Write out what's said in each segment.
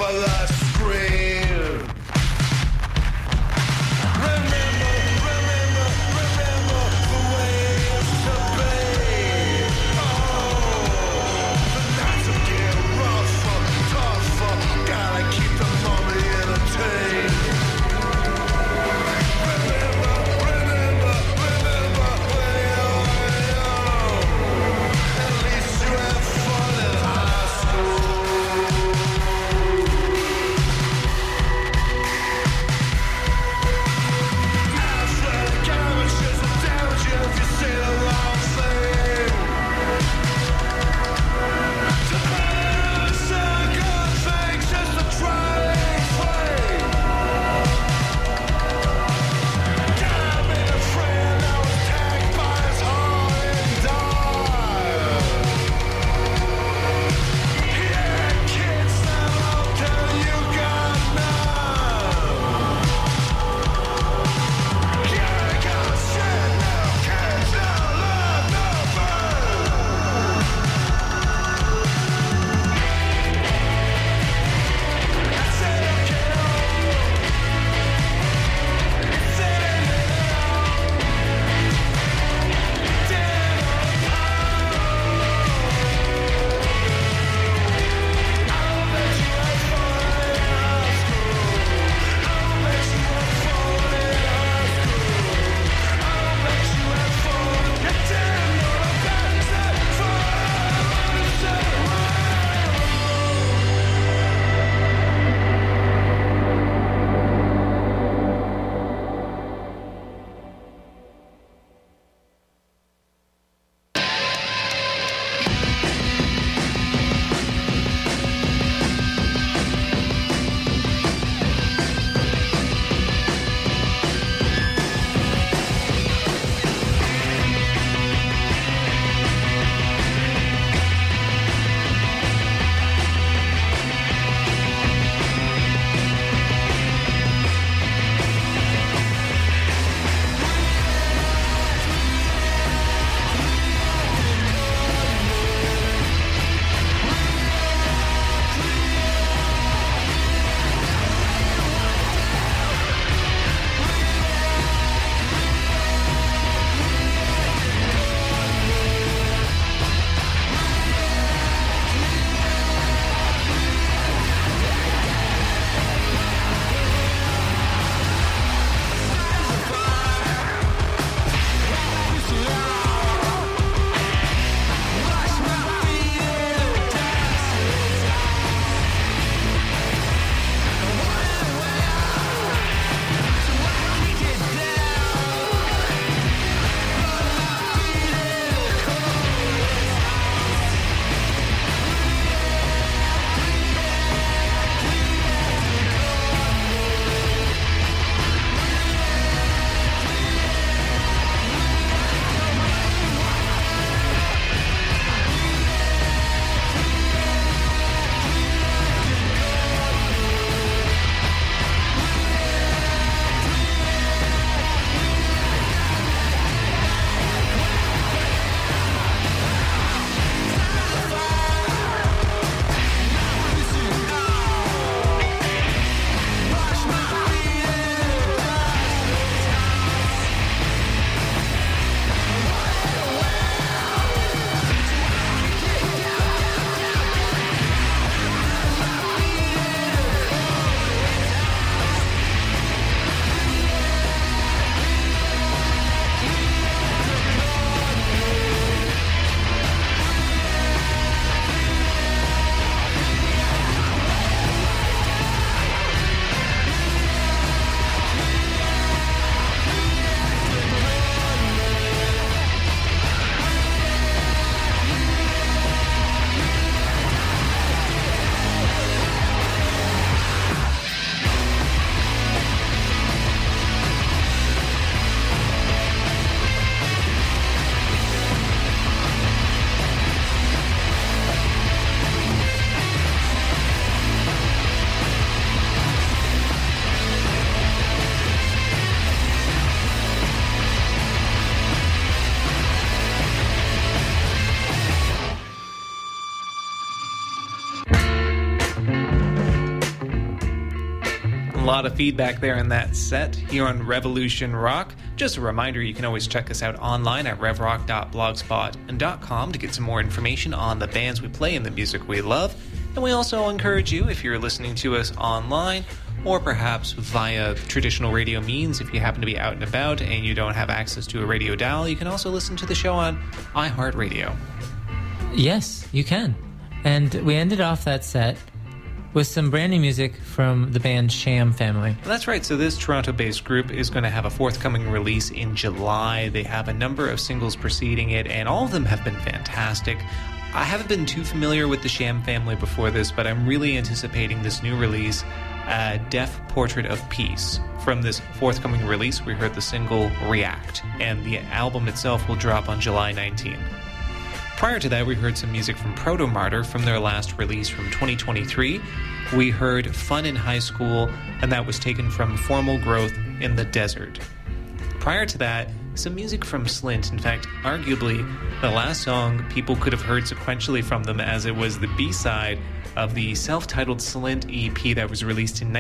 of the screen. Remember, remember, remember the way it used to be. Oh, the nights are getting rougher, tougher. Gotta keep the mommy entertained. Remember, remember, remember when you're young. At least you had fun in high school. lot of feedback there in that set here on Revolution Rock. Just a reminder, you can always check us out online at revrock.blogspot.com to get some more information on the bands we play and the music we love. And we also encourage you, if you're listening to us online or perhaps via traditional radio means, if you happen to be out and about and you don't have access to a radio dial, you can also listen to the show on iHeartRadio. Yes, you can. And we ended off that set with some brand new music from the band Sham Family. That's right. So this Toronto-based group is going to have a forthcoming release in July. They have a number of singles preceding it, and all of them have been fantastic. I haven't been too familiar with the Sham Family before this, but I'm really anticipating this new release, Deaf Portrait of Peace. From this forthcoming release, we heard the single React, and the album itself will drop on July 19th. Prior to that, we heard some music from Proto Martyr from their last release from 2023. We heard Fun in High School, and that was taken from Formal Growth in the Desert. Prior to that, some music from Slint. In fact, arguably, the last song people could have heard sequentially from them, as it was the B-side of the self-titled Slint EP that was released in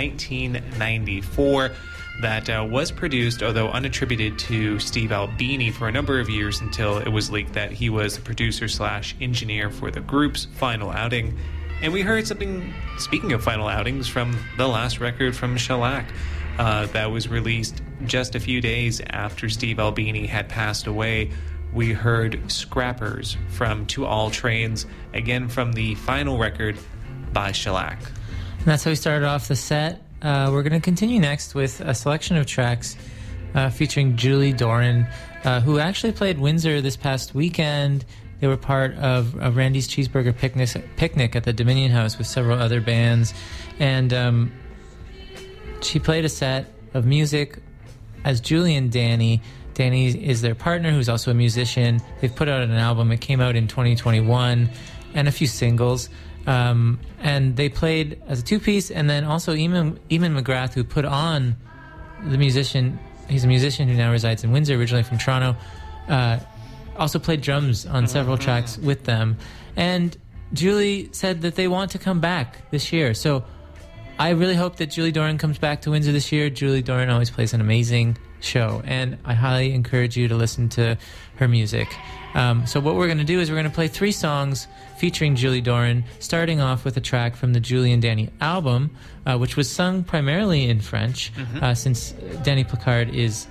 1994. That was produced, although unattributed, to Steve Albini for a number of years until it was leaked that he was the producer/engineer for the group's final outing. And we heard something, speaking of final outings, from the last record from Shellac that was released just a few days after Steve Albini had passed away. We heard Scrappers from To All Trains, again from the final record by Shellac. And that's how we started off the set. We're going to continue next with a selection of tracks featuring Julie Doran, who actually played Windsor this past weekend. They were part of Randy's Cheeseburger Picnic at the Dominion House with several other bands. And she played a set of music as Julie and Danny. Danny is their partner, who's also a musician. They've put out an album. It came out in 2021, and a few singles. And they played as a two-piece, and then also Eamon McGrath, who put on the musician. He's a musician who now resides in Windsor, originally from Toronto. Also played drums on several tracks with them. And Julie said that they want to come back this year. So I really hope that Julie Doran comes back to Windsor this year. Julie Doran always plays an amazing show, and I highly encourage you to listen to her music. So what we're going to do is we're going to play 3 songs featuring Julie Doran, starting off with a track from the Julie and Danny album, which was sung primarily in French, since Danny Placard is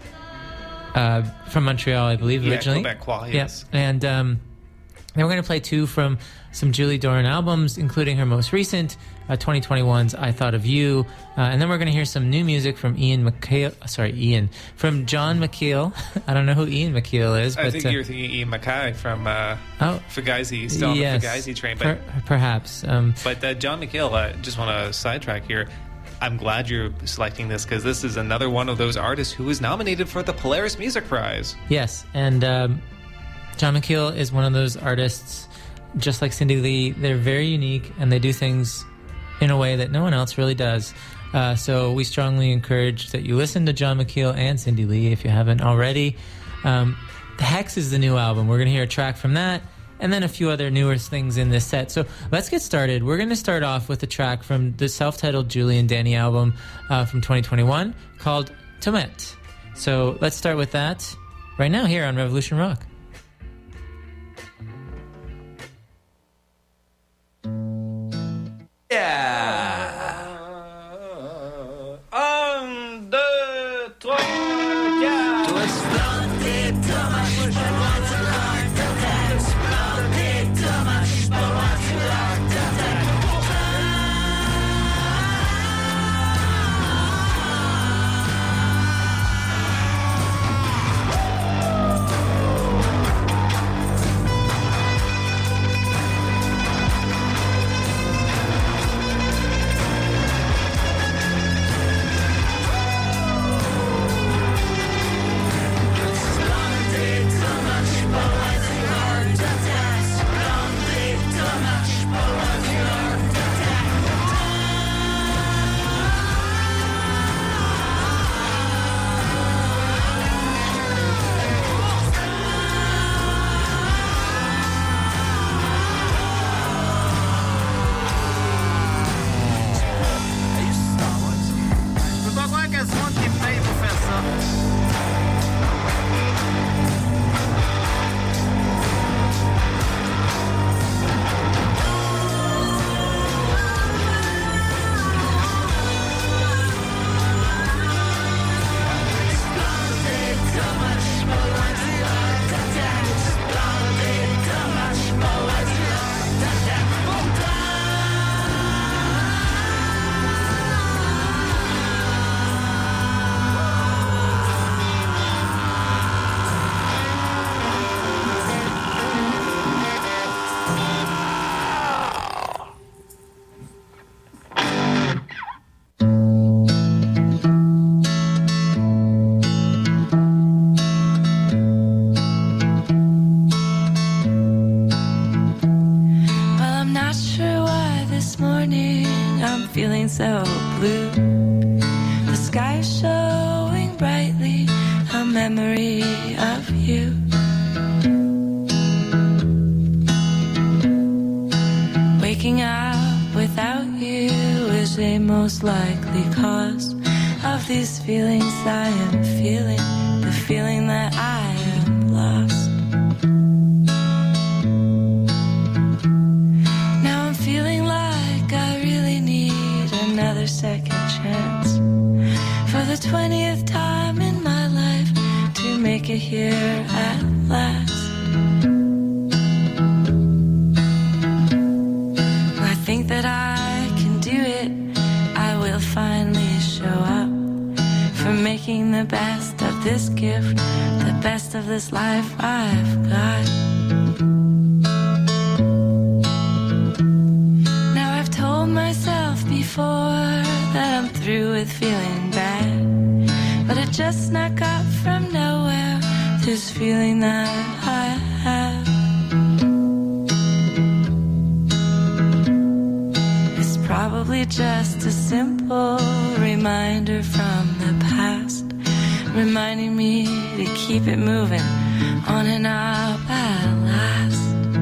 from Montreal, I believe, originally. Quebecois, yes. Yeah. And then we're going to play 2 from some Julie Doran albums, including her most recent, 2021's I Thought of You. And then we're going to hear some new music from from John McKeel. I don't know who Ian McKeel is. I but, think you're thinking Ian Mackay from Fugazi, still on the Fugazi train. But, perhaps. But John McKeel, just want to sidetrack here. I'm glad you're selecting this, because this is another one of those artists who was nominated for the Polaris Music Prize. Yes, and John McKeel is one of those artists, just like Cindy Lee. They're very unique, and they do things in a way that no one else really does. So we strongly encourage that you listen to John McKeel and Cindy Lee if you haven't already. The Hex is the new album. We're going to hear a track from that, and then a few other newer things in this set. So let's get started. We're going to start off with a track from the self-titled Julie and Danny album from 2021 called Tomet. So let's start with that right now here on Revolution Rock. most likely cause of these feelings I am feeling, the feeling that I am lost. Now I'm feeling like I really need another second chance for the 20th time in my life to make it here at last. I think that I can do it. I will finally show up for making the best of this gift, the best of this life I've got. Now I've told myself before that I'm through with feeling bad, but it just snuck up from nowhere, this feeling that I have. It's probably just a simple reminder from the past, reminding me to keep it moving on and up at last.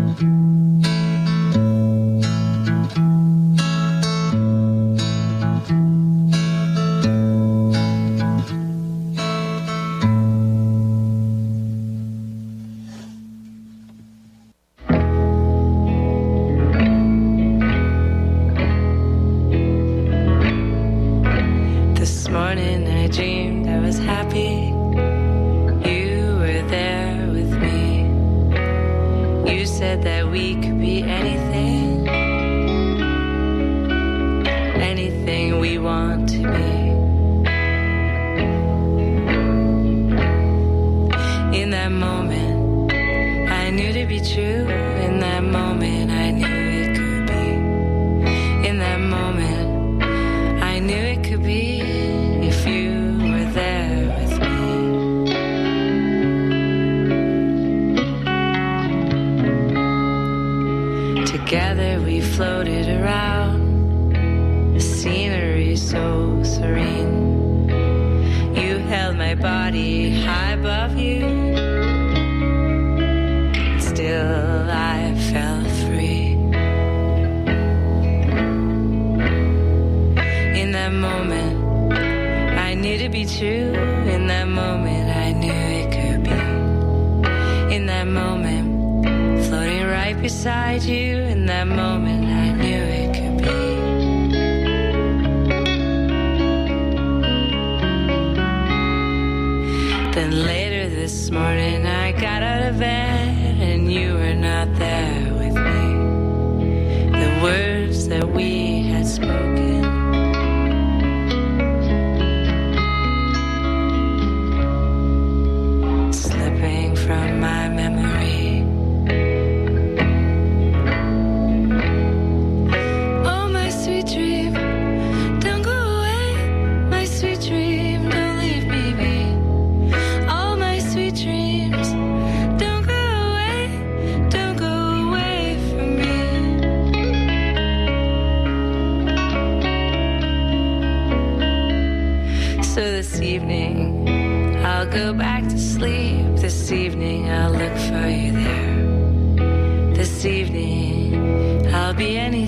Together we floated around the scenery so serene. You held my body high above you, still I felt free. In that moment I knew to be true. In that moment I knew it could be. In that moment, floating right beside you. In that moment I knew it could be. Then later this morning I got out of bed and you were not there with me. The words that we had spoken, slipping from my memory. I'll go back to sleep. This evening I'll look for you there. This evening I'll be any